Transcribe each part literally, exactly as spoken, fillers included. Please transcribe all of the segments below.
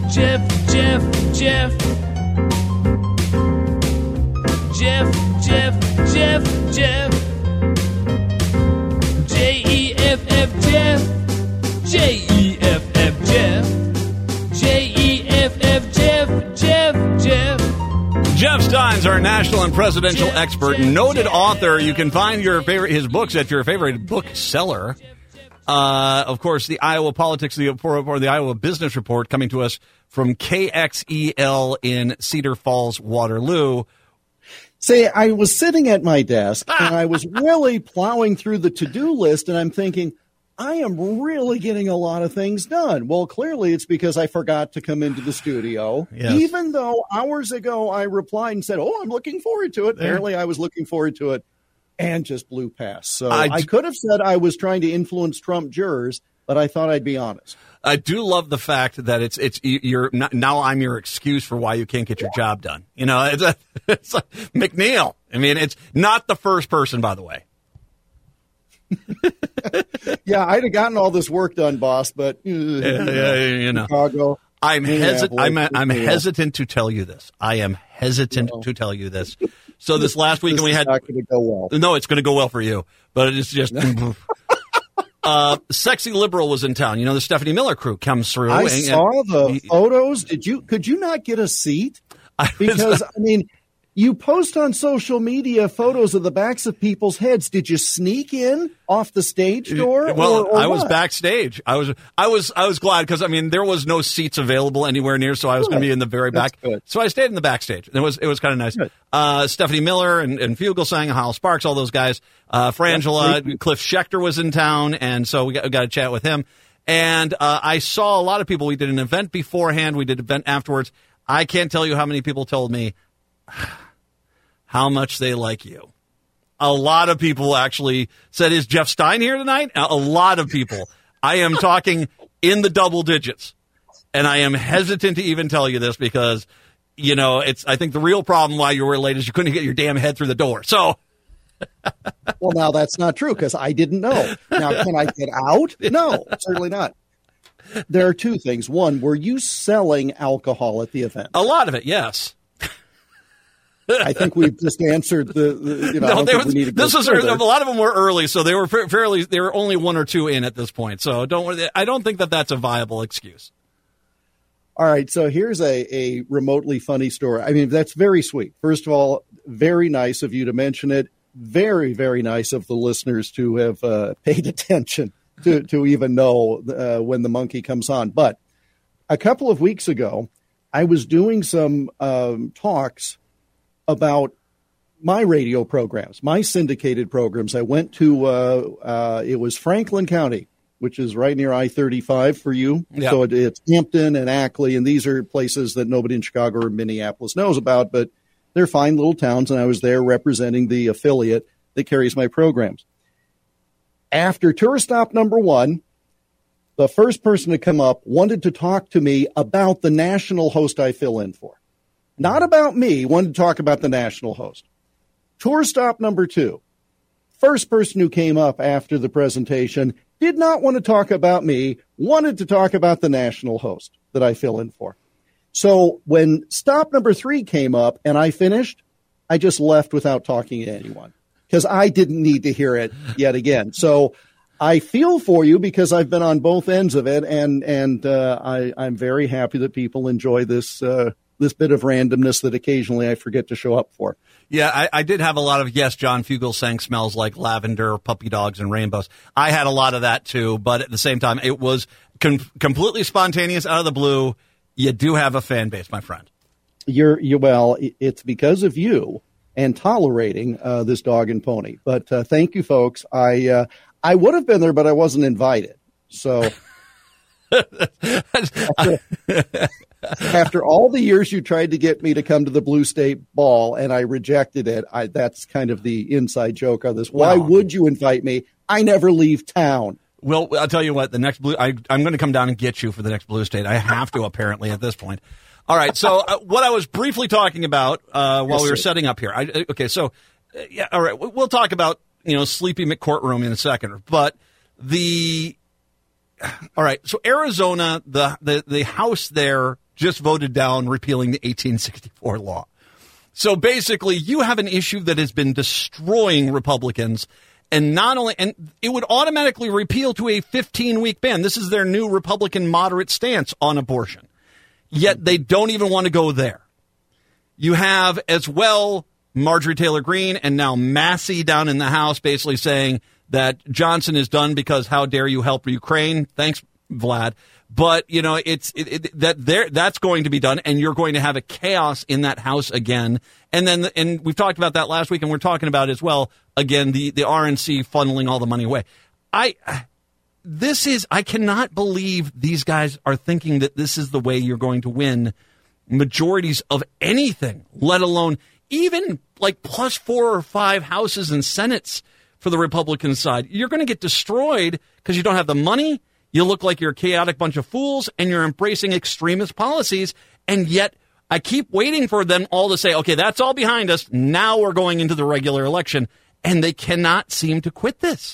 Jeff, Jeff, Jeff. Jeff, Jeff, Jeff, Jeff. J E F F Jeff. J E F F Jeff. J E F F Jeff, Jeff, Jeff. Jeff Stein's our national and presidential Jeff, expert, Jeff, noted Jeff. author. You can find your favorite his books at your favorite bookseller. Uh, of course, the Iowa Politics, the, or the Iowa Business Report, coming to us from K X E L in Cedar Falls, Waterloo. Say, I was sitting at my desk, and I was really plowing through the to-do list, and I'm thinking, I am really getting a lot of things done. Well, clearly it's because I forgot to come into the studio, yes. even though hours ago I replied and said, oh, I'm looking forward to it. There. Apparently I was looking forward to it and just blew past. So I I, d- could have said I was trying to influence Trump jurors, but I thought I'd be honest. I do love the fact that it's it's you're not, now I'm your excuse for why you can't get your job done. You know, it's, a, it's like McNeil. I mean, it's not the first person, by the way. Yeah, I'd have gotten all this work done, boss, but uh, Yeah, yeah, you know. Chicago. I'm hesitant. I'm, I'm Yeah. hesitant to tell you this. I am hesitant No. to tell you this. So this last weekend This we is had. not going to go well. No, it's going to go well for you, but it's just. uh, Sexy Liberal was in town. You know, the Stephanie Miller crew comes through. I and- saw the and- photos. Did you? Could you not get a seat? I was- Because I mean, you post on social media photos of the backs of people's heads. Did you sneak in off the stage door? Well, or, or I was what? backstage. I was, I was, I was glad because I mean there was no seats available anywhere near, so I was going to be in the very That's back. good. So I stayed in the backstage. It was, it was kind of nice. Good. Uh, Stephanie Miller and, and Fugelsang, Hal Sparks, all those guys. Uh, Frangela, Yeah. Cliff Schechter was in town, and so we got, we got to chat with him. And uh, I saw a lot of people. We did an event beforehand. We did an event afterwards. I can't tell you how many people told me how much they like you. A lot of people actually said, is Jeff Stein here tonight? A lot of people. I am talking in the double digits. And I am hesitant to even tell you this because, you know, it's. I think the real problem why you were late is you couldn't get your damn head through the door. So, Well, now that's not true because I didn't know. Now, can I get out? No, certainly not. There are two things. One, were you selling alcohol at the event? a lot of it, yes. I think we've just answered the. the you know, I No, don't they think was, we need to go this was further. a lot of them were early, so they were fa- fairly. There were only one or two in at this point, so don't. worry. I don't think that that's a viable excuse. All right, so here's a, a remotely funny story. I mean, that's very sweet. First of all, very nice of you to mention it. Very, very nice of the listeners to have uh, paid attention to, to even know uh, when the monkey comes on. But a couple of weeks ago, I was doing some um, talks about my radio programs, my syndicated programs. I went to, uh, uh, it was Franklin County, which is right near I thirty-five for you. Yeah. So it, it's Hampton and Ackley, and these are places that nobody in Chicago or Minneapolis knows about, but they're fine little towns, and I was there representing the affiliate that carries my programs. After tour stop number one, the first person to come up wanted to talk to me about the national host I fill in for. Not about me, wanted to talk about the national host. Tour stop number two, first person who came up after the presentation did not want to talk about me, wanted to talk about the national host that I fill in for. So when stop number three came up and I finished, I just left without talking to anyone because I didn't need to hear it yet again. So I feel for you because I've been on both ends of it, and and uh, I, I'm very happy that people enjoy this uh, this bit of randomness that occasionally I forget to show up for. Yeah, I, I did have a lot of, yes, John Fugelsang smells like lavender, puppy dogs, and rainbows. I had a lot of that, too, but at the same time, it was com- completely spontaneous, out of the blue. You do have a fan base, my friend. You're, you well, it's because of you and tolerating uh, this dog and pony. But uh, thank you, folks. I uh, I would have been there, but I wasn't invited. So after, after all the years you tried to get me to come to the Blue State Ball and I rejected it, I, that's kind of the inside joke on this. Why Wow. would you invite me? I never leave town. Well, I'll tell you what, the next blue, I, I'm going to come down and get you for the next Blue State. I have to, apparently, at this point. All right. So uh, what I was briefly talking about uh, while Yes, we were sir. setting up here. I, okay. So, uh, yeah. All right. We'll talk about, you know, Sleepy McCourtroom in a second. But the, all right. So Arizona, the, the, the House there just voted down repealing the eighteen sixty-four law. So basically, you have an issue that has been destroying Republicans, and not only, and it would automatically repeal to a fifteen-week ban. This is their new Republican moderate stance on abortion. Yet they don't even want to go there. You have as well Marjorie Taylor Greene and now Massey down in the House basically saying that Johnson is done because how dare you help Ukraine? Thanks, Vlad. But, you know, it's it, it, that there that's going to be done, and you're going to have a chaos in that House again. And then, and we've talked about that last week, and we're talking about as well, again, the, the R N C funneling all the money away. I, this is, I cannot believe these guys are thinking that this is the way you're going to win majorities of anything, let alone even like plus four or five houses and senates for the Republican side. You're going to get destroyed because you don't have the money. You look like you're a chaotic bunch of fools, and you're embracing extremist policies, and yet I keep waiting for them all to say, okay, that's all behind us. Now we're going into the regular election, and they cannot seem to quit this.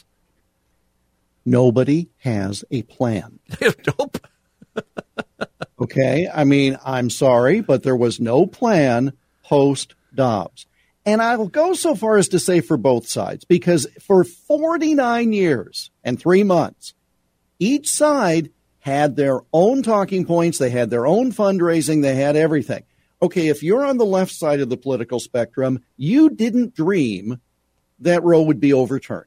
Nobody has a plan. Nope. Okay, I mean, I'm sorry, but there was no plan post-Dobbs. And I'll go so far as to say for both sides, because for forty-nine years and three months, each side had their own talking points. They had their own fundraising. They had everything. Okay, if you're on the left side of the political spectrum, you didn't dream that Roe would be overturned.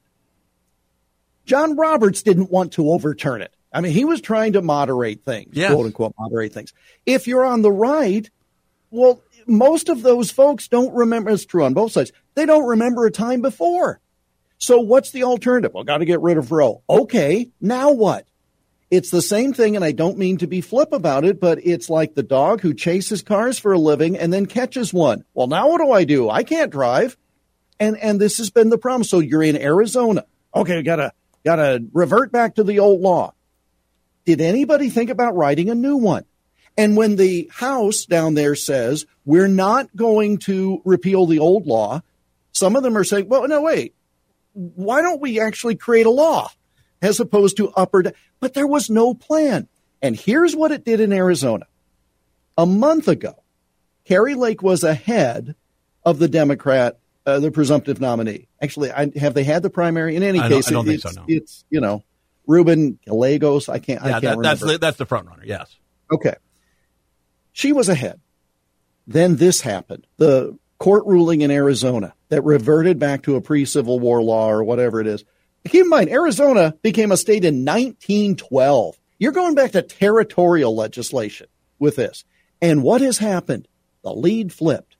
John Roberts didn't want to overturn it. I mean, he was trying to moderate things, yes. quote unquote, moderate things. If you're on the right, well, most of those folks don't remember. It's true on both sides. They don't remember a time before. So what's the alternative? Well, got to get rid of Roe. Okay, now what? It's the same thing, and I don't mean to be flip about it, but it's like the dog who chases cars for a living and then catches one. Well, now what do I do? I can't drive. And and this has been the problem. So you're in Arizona. Okay, gotta gotta revert back to the old law. Did anybody think about writing a new one? And when the House down there says we're not going to repeal the old law, some of them are saying, well, no, wait. Why don't we actually create a law as opposed to up or down? But there was no plan. And here's what it did in Arizona. A month ago, Kari Lake was ahead of the Democrat, uh, the presumptive nominee. Actually, I, have they had the primary? In any I case, don't, I don't it, think it's, so, no. it's, you know, Ruben Gallegos. I can't, Yeah, I can't that, remember. that's, the, that's the front runner, yes. Okay. She was ahead. Then this happened. The court ruling in Arizona that reverted back to a pre-Civil War law or whatever it is. Keep in mind, Arizona became a state in nineteen twelve. You're going back to territorial legislation with this. And what has happened? The lead flipped.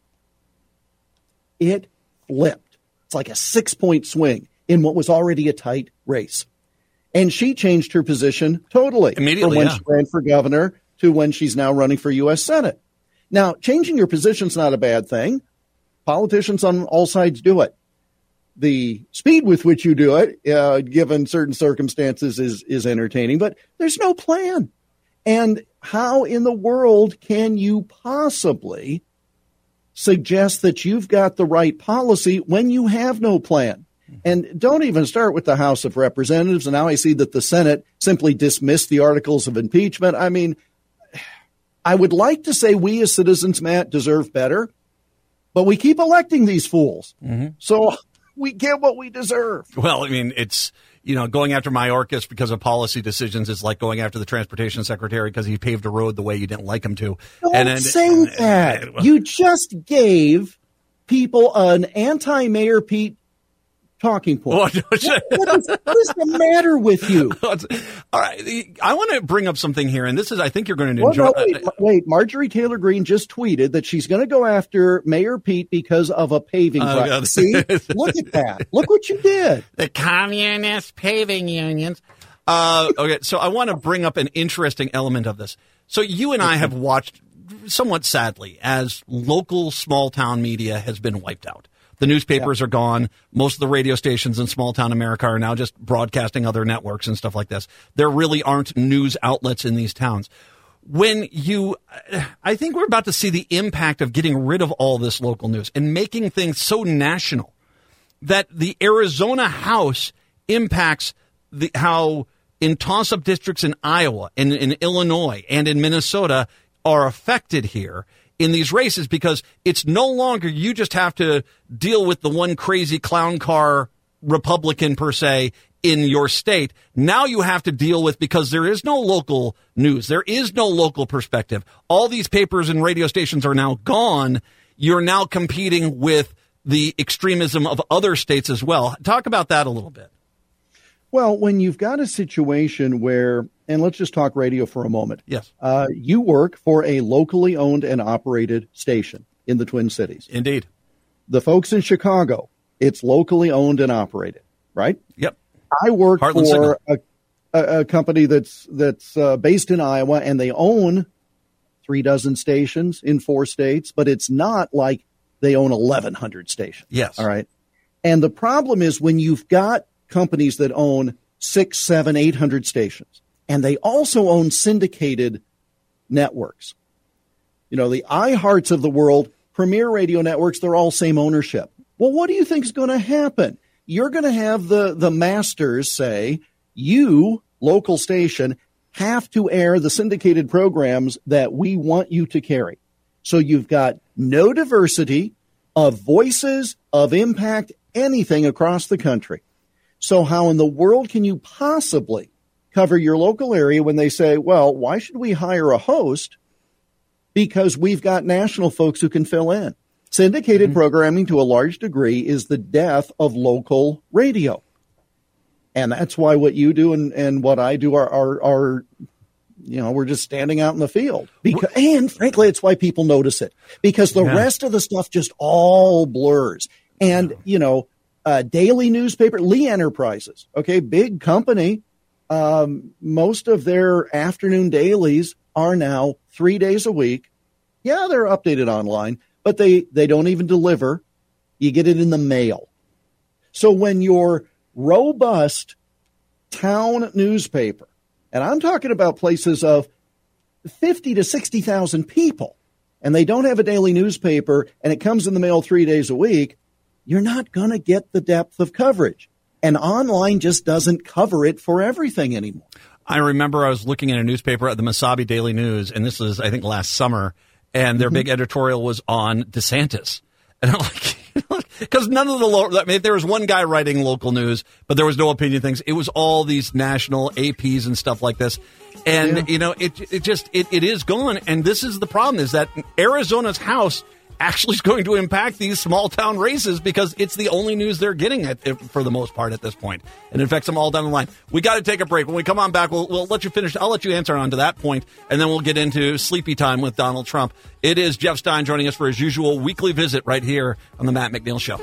It flipped. It's like a six-point swing in what was already a tight race. And she changed her position totally. Immediately, from when yeah. she ran for governor to when she's now running for U S Senate. Now, changing your position is not a bad thing. Politicians on all sides do it. The speed with which you do it, uh, given certain circumstances, is is entertaining, but there's no plan. And how in the world can you possibly suggest that you've got the right policy when you have no plan? And don't even start with the House of Representatives. And now I see that the Senate simply dismissed the articles of impeachment. I mean, I would like to say we as citizens, Matt, deserve better, but we keep electing these fools. Mm-hmm. So we get what we deserve. Well, I mean, it's, you know, going after Mayorkas because of policy decisions is like going after the transportation secretary because he paved a road the way you didn't like him to. Don't and, and, say and, that. and, well, you just gave people an anti-Mayor Pete talking point. Well, no, what, what, is, what is the matter with you? All right. I want to bring up something here, and this is, I think you're going to Well, enjoy. no, wait, wait, Marjorie Taylor Greene just tweeted that she's going to go after Mayor Pete because of a paving Oh, project. God. See? Look at that. Look what you did. The communist paving unions. Uh, okay, so I want to bring up an interesting element of this. So you and I have watched, somewhat sadly, as local small-town media has been wiped out. The newspapers yeah. are gone. Most of the radio stations in small-town America are now just broadcasting other networks and stuff like this. There really aren't news outlets in these towns. When you, I think we're about to see the impact of getting rid of all this local news and making things so national that the Arizona House impacts the how in toss-up districts in Iowa and in Illinois and in Minnesota, are affected here in these races, because it's no longer you just have to deal with the one crazy clown car Republican per se in your state. Now you have to deal with, because there is no local news. There is no local perspective. All these papers and radio stations are now gone. You're now competing with the extremism of other states as well. Talk about that a little bit. Well, when you've got a situation where, and let's just talk radio for a moment. Yes. Uh, you work for a locally owned and operated station in the Twin Cities. Indeed. The folks in Chicago, it's locally owned and operated, right? Yep. I work Heartland for a, a, a company that's that's uh, based in Iowa, and they own three dozen stations in four states, but it's not like they own eleven hundred stations. Yes. All right. And the problem is when you've got companies that own six, seven, eight hundred stations, and they also own syndicated networks. You know, the iHearts of the world, Premier Radio Networks, they're all same ownership. Well, what do you think is going to happen? You're going to have the, the masters say, you, local station, have to air the syndicated programs that we want you to carry. So you've got no diversity of voices, of impact, anything across the country. So how in the world can you possibly cover your local area when they say, well, why should we hire a host? Because we've got national folks who can fill in. Syndicated mm-hmm. programming to a large degree is the death of local radio. And that's why what you do and, and what I do are, are, are, you know, we're just standing out in the field. Because, and frankly, it's why people notice it. Because the yeah. rest of the stuff just all blurs. And, you know, uh, daily newspaper, Lee Enterprises, okay, big company. Um, most of their afternoon dailies are now three days a week. Yeah, they're updated online, but they, they don't even deliver. You get it in the mail. So when your robust town newspaper, and I'm talking about places of fifty to sixty thousand people, and they don't have a daily newspaper, and it comes in the mail three days a week, you're not going to get the depth of coverage. And online just doesn't cover it for everything anymore. I remember I was looking at a newspaper at the Mesabi Daily News, and this was, I think, last summer, and their mm-hmm. big editorial was on DeSantis. And I'm like, because none of the, lo- I mean, there was one guy writing local news, but there was no opinion things. It was all these national A Ps and stuff like this. And, yeah. you know, it it just, it, it is gone. And this is the problem, is that Arizona's House actually is going to impact these small town races because it's the only news they're getting at, for the most part at this point. And it affects them all down the line. We got to take a break. When we come on back, we'll, we'll let you finish. I'll let you answer on to that point, and then we'll get into sleepy time with Donald Trump. It is Jeff Stein joining us for his usual weekly visit right here on the Matt McNeil Show.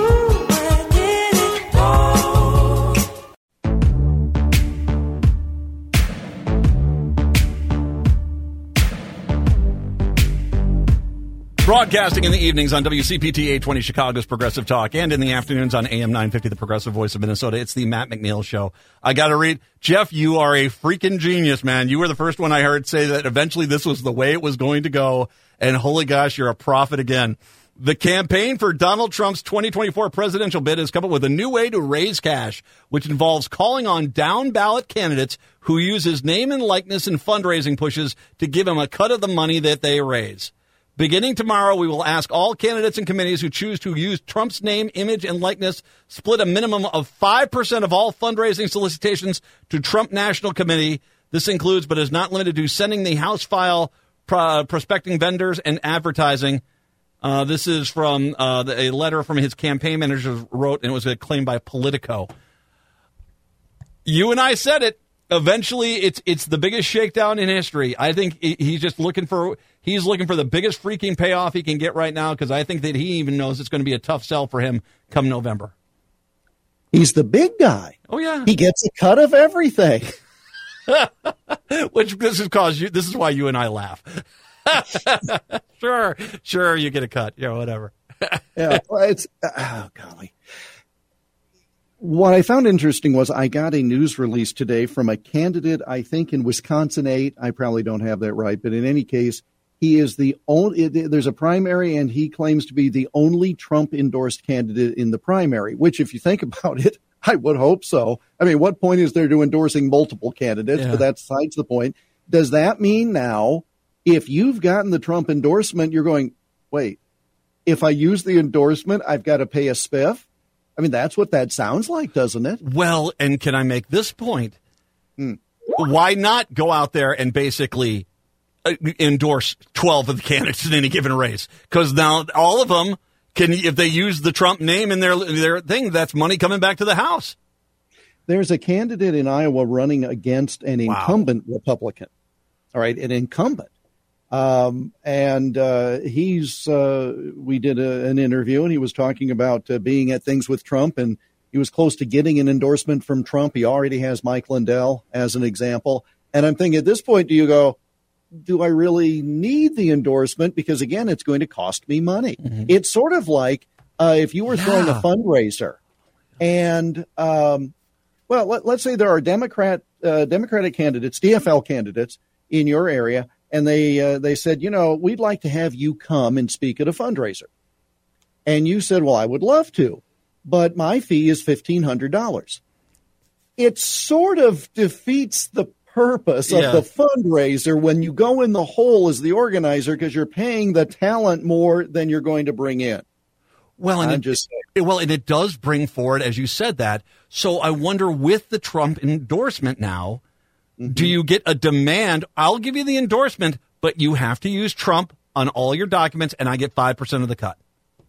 Broadcasting in the evenings on W C P T eight twenty Chicago's Progressive Talk, and in the afternoons on A M nine fifty, the Progressive Voice of Minnesota. It's the Matt McNeil Show. I got to read. Jeff, you are a freaking genius, man. You were the first one I heard say that eventually this was the way it was going to go, and holy gosh, you're a prophet again. The campaign for Donald Trump's twenty twenty-four presidential bid has come up with a new way to raise cash, which involves calling on down-ballot candidates who use his name and likeness in fundraising pushes to give him a cut of the money that they raise. Beginning tomorrow, we will ask all candidates and committees who choose to use Trump's name, image, and likeness split a minimum of five percent of all fundraising solicitations to Trump National Committee. This includes, but is not limited to, sending the House file, pro- prospecting vendors, and advertising. Uh, this is from uh, the, a letter from his campaign manager wrote, and it was claimed by Politico. You and I said it. Eventually, it's it's the biggest shakedown in history. I think he's just looking for he's looking for the biggest freaking payoff he can get right now, because I think that he even knows it's going to be a tough sell for him come November. He's the big guy. Oh yeah, he gets a cut of everything. Which this is cause you. This is why you and I laugh. sure, sure, you get a cut. Yeah, whatever. yeah, well, it's oh golly. What I found interesting was I got a news release today from a candidate, I think in Wisconsin eight. I probably don't have that right, but in any case, he is the only, there's a primary, and he claims to be the only Trump-endorsed candidate in the primary, which if you think about it, I would hope so. I mean, what point is there to endorsing multiple candidates? Yeah. But that's besides the point. Does that mean now If you've gotten the Trump endorsement, you're going, wait, if I use the endorsement, I've got to pay a spiff? I mean, that's what that sounds like, doesn't it? Well, and can I make this point? Hmm. Why not go out there and basically uh, endorse twelve of the candidates in any given race? Because now all of them can, if they use the Trump name in their their thing, that's money coming back to the House. There's a candidate in Iowa running against an Wow. incumbent Republican. All right, an incumbent. Um, and uh, he's, uh, we did a, an interview, and he was talking about uh, being at things with Trump, and he was close to getting an endorsement from Trump. He already has Mike Lindell as an example. And I'm thinking at this point, do you go, do I really need the endorsement? Because, again, it's going to cost me money. Mm-hmm. It's sort of like uh, if you were yeah. throwing a fundraiser and, um, well, let, let's say there are Democrat uh, Democratic candidates, D F L candidates in your area, and they uh, they said, you know, we'd like to have you come and speak at a fundraiser. And you said, well, I would love to, but my fee is fifteen hundred dollars. It sort of defeats the purpose of yeah. the fundraiser when you go in the hole as the organizer because you're paying the talent more than you're going to bring in. Well, and I'm it, just it, well, and it does bring forward, as you said that. So I wonder, with the Trump endorsement now, mm-hmm. do you get a demand? I'll give you the endorsement, but you have to use Trump on all your documents, and I get five percent of the cut.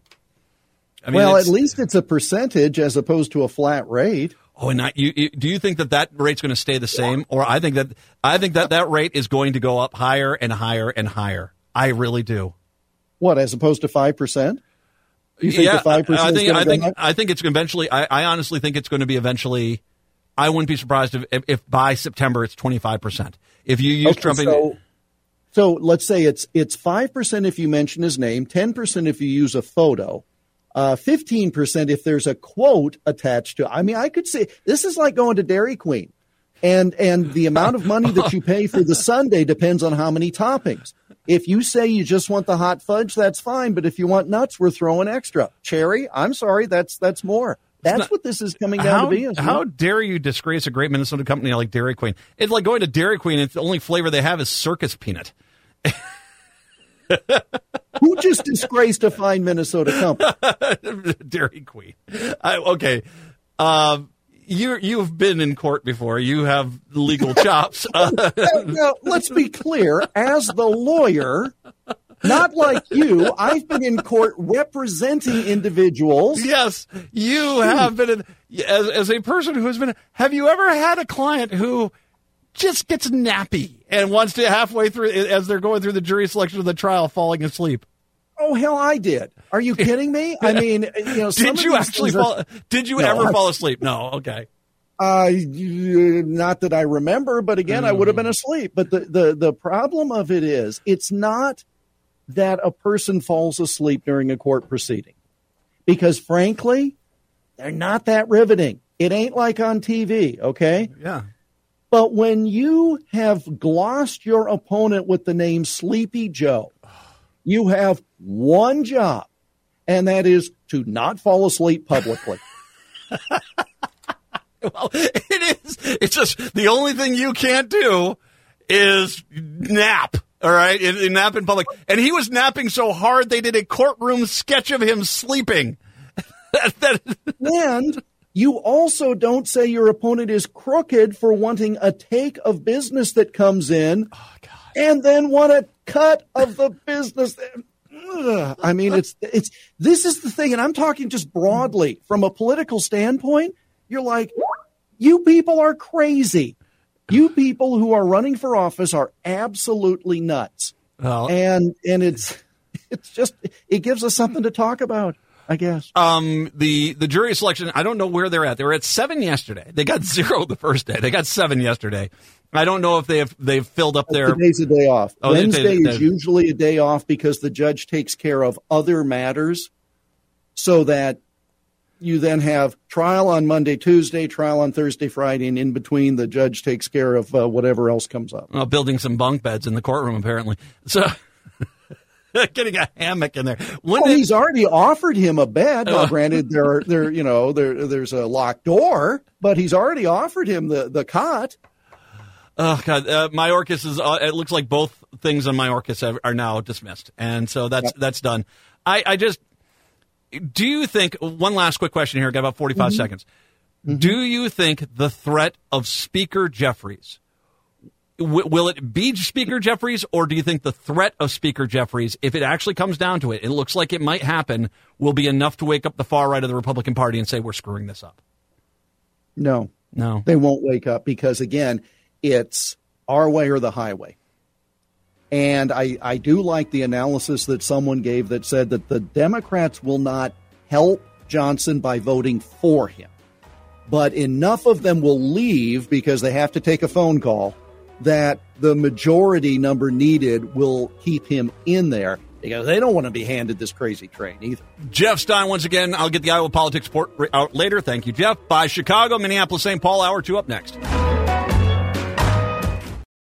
I mean, well, at least it's a percentage as opposed to a flat rate. Oh, and not, you, you, do you think that that rate's going to stay the same, or I think that I think that that rate is going to go up higher and higher and higher? I really do. What, as opposed to five percent? You think yeah, the five percent I think is I think up? I think it's eventually. I, I honestly think it's going to be eventually. I wouldn't be surprised if, if, if by September it's twenty-five percent. If you use okay, Trump, in, so, so let's say it's it's five percent if you mention his name, ten percent if you use a photo, uh, fifteen percent if there's a quote attached to it. I mean, I could say this is like going to Dairy Queen, and and the amount of money that you pay for the sundae depends on how many toppings. If you say you just want the hot fudge, that's fine. But if you want nuts, we're throwing extra. Cherry, I'm sorry, that's that's more. That's not, what this is coming down how, to be. How it? dare you disgrace a great Minnesota company like Dairy Queen? It's like going to Dairy Queen and the only flavor they have is circus peanut. Who just disgraced a fine Minnesota company? Dairy Queen. I, okay. Um, You you've been in court before. You have legal chops. now, now, let's be clear. As the lawyer, not like you, I've been in court representing individuals. Yes, you have been in, as as a person who has been. Have you ever had a client who just gets nappy and wants to halfway through, as they're going through the jury selection of the trial, falling asleep? Oh, hell, I did. Are you kidding me? I mean, you know, some did of you these actually things fall? are- Did you No, ever I- fall asleep? No. Okay. Uh, not that I remember, but again, I would have been asleep. But the, the, the problem of it is, it's not that a person falls asleep during a court proceeding. Because frankly, they're not that riveting. It ain't like on T V, okay? Yeah. But when you have glossed your opponent with the name Sleepy Joe, you have one job, and that is to not fall asleep publicly. Well, it is. It's just the only thing you can't do is nap. All right, and, and nap in public. And he was napping so hard they did a courtroom sketch of him sleeping. that, that, And you also don't say your opponent is crooked for wanting a take of business that comes in, oh, God. and then want a cut of the business. Ugh. I mean, it's it's this is the thing, and I'm talking just broadly from a political standpoint. You're like, you people are crazy. You people who are running for office are absolutely nuts. Well, And and it's it's just it gives us something to talk about, I guess. Um, the the jury selection, I don't know where they're at. They were at seven yesterday. They got zero the first day. They got seven yesterday. I don't know if they have they've filled up their. Today's a day off. Oh, Wednesday they- they- is usually a day off because the judge takes care of other matters, so that you then have trial on Monday, Tuesday, trial on Thursday, Friday, and in between the judge takes care of uh, whatever else comes up. Well, building some bunk beds in the courtroom, apparently. So getting a hammock in there. When Well, did- he's already offered him a bed. Now, Oh. granted, there are there you know there there's a locked door, but he's already offered him the the cot. Oh, God. Uh, Mayorkas is, uh, it looks like both things on Mayorkas are, are now dismissed. And so that's yep. that's done. I, I just, do you think, one last quick question here, got about forty-five mm-hmm. seconds. Mm-hmm. Do you think the threat of Speaker Jeffries, w- will it be Speaker Jeffries, or do you think the threat of Speaker Jeffries, if it actually comes down to it, it looks like it might happen, will be enough to wake up the far right of the Republican Party and say, we're screwing this up? No. No. They won't wake up because, again, it's our way or the highway. And I, I do like the analysis that someone gave that said that the Democrats will not help Johnson by voting for him. But enough of them will leave because they have to take a phone call that the majority number needed will keep him in there because they don't want to be handed this crazy train either. Jeff Stein, once again, I'll get the Iowa Politics report out later. Thank you, Jeff. By Chicago, Minneapolis, Saint Paul, hour two up next.